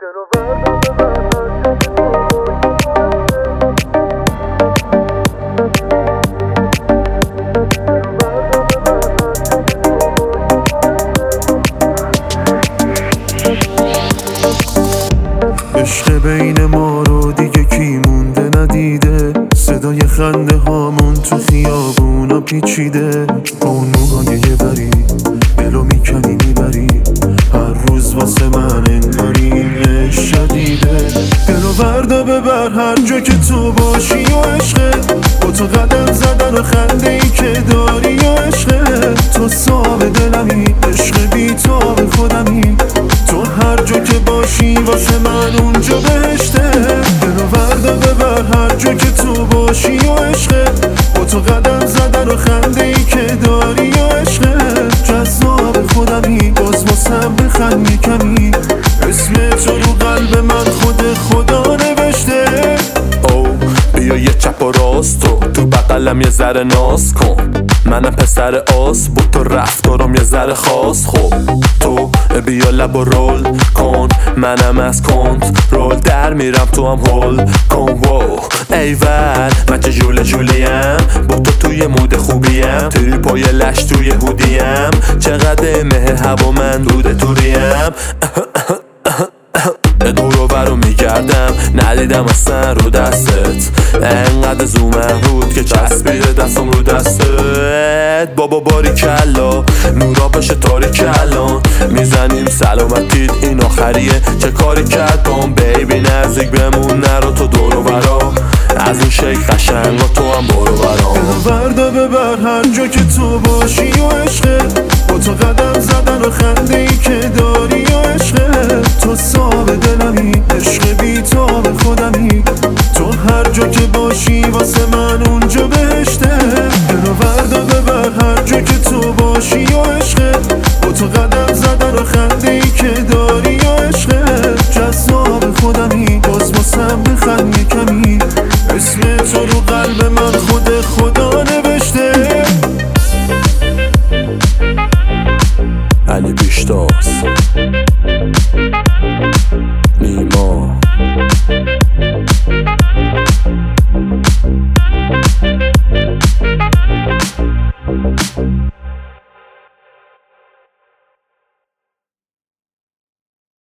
عشق بین ما رو دیگه کی مونده ندیده، صدای خنده هامون تو خیابونا پیچیده. با اون موهای یه بری دلو میکنی میبری، هر روز واسه من انگاری این عشق شدیده. دلو بردا ببر هر جا که تو باشی و عشقه، با تو قدم زدن و خنده ای که داری و عشقه. تو صاحب دلمی، عشق بی تو به خودمی، تو هر جا که باشی واسه من اونجا بهشته. دلو بردا ببر هر جا که تو باشی و عشقه، با تو قدم زدن و خنده ای که داری و عشقه. جذاب خودمی باز واسم بخند میکنی، اسم تو رو قلب من خود خدا نوشته. او بیا یه چپ و راست تو بقلم یه ذره ناز کن، منم پسر آس بود تو رفتارم یه ذره خاص. خب تو بیا لب و رول کن، منم از کنترل در میرم تو هم هول کن. واو ایول من چه جوله جولیم، با تو توی مود خوبیم، تریپای لش توی هودیم، چقدر مه هوا من دوده توریم. دور و برو میگردم ندیدم اصلا رو دستت، انقدر زومم رود که چسبیده دستم رو دستت. بابا باری کلا نورا بشه تاریک الان، میزنیم سلامتید این آخریه چه کاری کرد بام بیبی. نزدیک بمون نرو تو دور و برا، از این شیک قشنگا تو هم برو برام. بردا ببر هر جا که تو باشی و عشقه، با تو قدم زدن و خنده ای که داری و عشقه. تو صاحب دلمی، عشق بی تو به خودمی، تو هر جا که باشی واسه من اونجا بهشته. دلو بردا ببر هر جا که تو باشی